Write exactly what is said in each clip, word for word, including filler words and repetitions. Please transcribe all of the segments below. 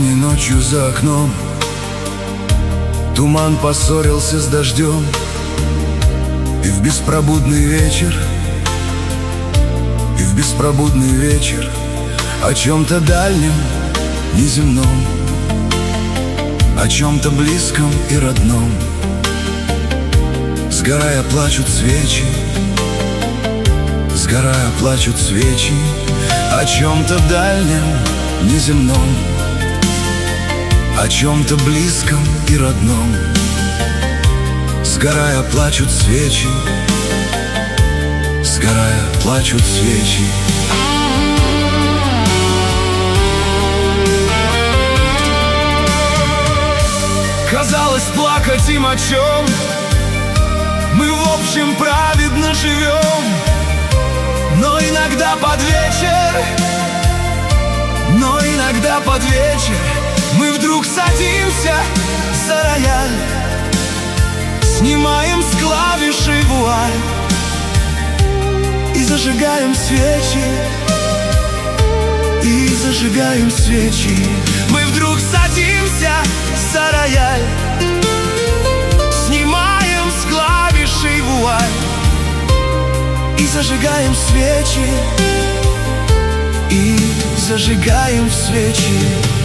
Осенней ночью за окном туман поссорился с дождем, и в беспробудный вечер, и в беспробудный вечер о чем-то дальнем, неземном, о чем-то близком и родном. Сгорая плачут свечи, сгорая плачут свечи о чем-то дальнем, неземном, о чем-то близком и родном. Сгорая плачут свечи, сгорая плачут свечи. Казалось, плакать им о чем? Мы в общем праведно живем. Но иногда под вечер, но иногда под вечер мы вдруг садимся за рояль, снимаем с клавишей вуаль и зажигаем свечи, и зажигаем свечи. Мы вдруг садимся за рояль, снимаем с клавишей вуаль и зажигаем свечи, и зажигаем свечи.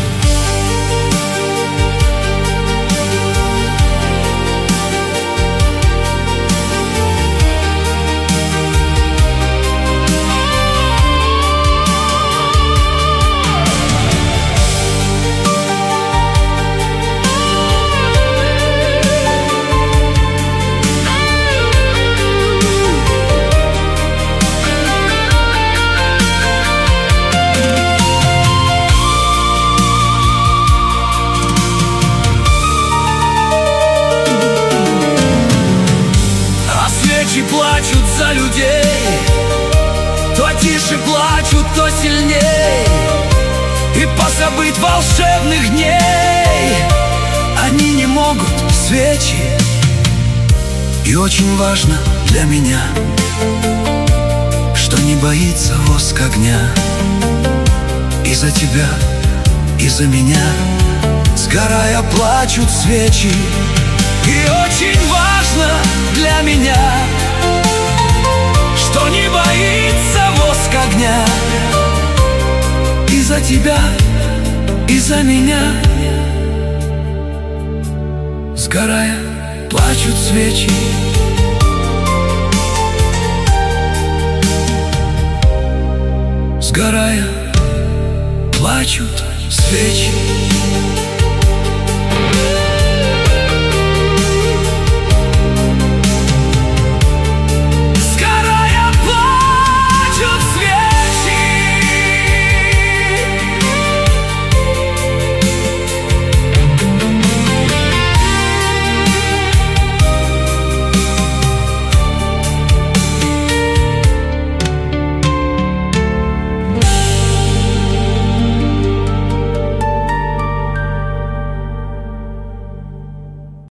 Плачут за людей, то тише плачут, то сильней, и позабыть волшебных дней они не могут, свечи. И очень важно для меня, что не боится воск огня. И за тебя, и за меня, сгорая плачут свечи. И очень важно для меня, что не боится воск огня. И за тебя, и за меня, сгорая плачут свечи. Сгорая плачут свечи.